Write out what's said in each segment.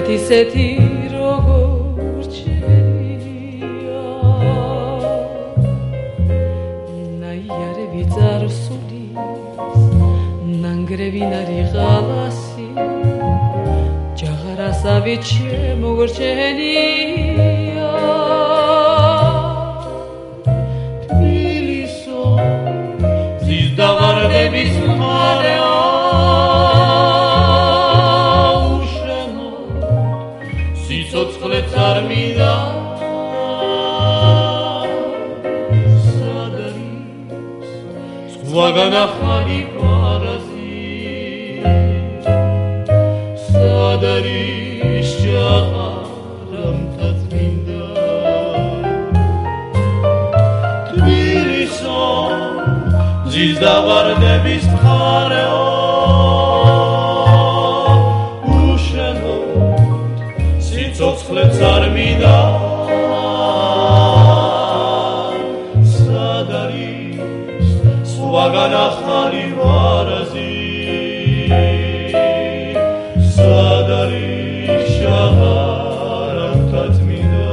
ისეთი როგორ ჭერია ნაიარევი წარსულის ნანგრევინარი ღალასი ჯაღარასავი ჩემოგორჩენია თბილისო ზის დავარდების მხარეო სიცოცხლეც არ მინდა სად არის სხვაგან ახალი პარაზიტი სად არის ჭაღარამთა წმინდა თბილისო ზის დავარდების მხარეო სიცოცხლეც არ მინდა სად არის სხვაგან ახალი პარაზიტი სად არის ჭაღარამთა წმინდა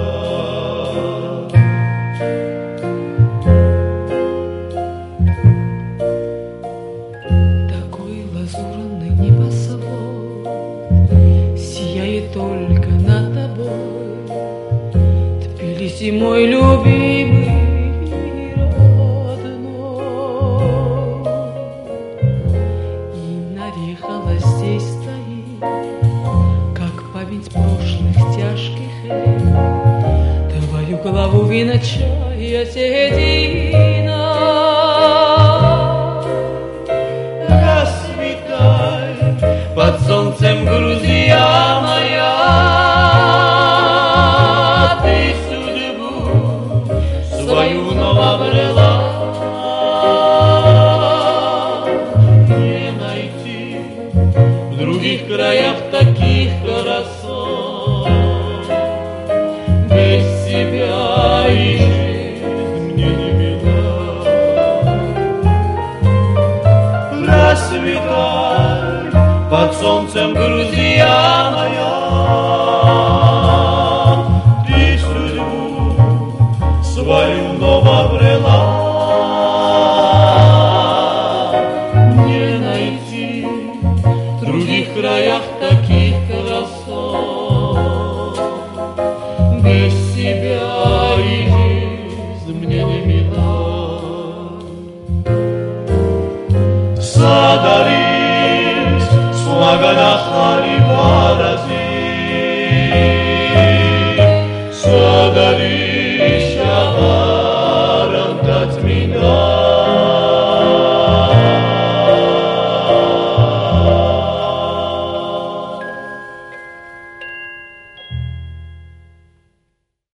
такой лазурный небосвод сияет только Тбилиси, мой любимый родной, и нарехала здесь стоит, как память прошлых тяжких лет. Твою голову вина чая седина, расцветай под солнцем Грузии.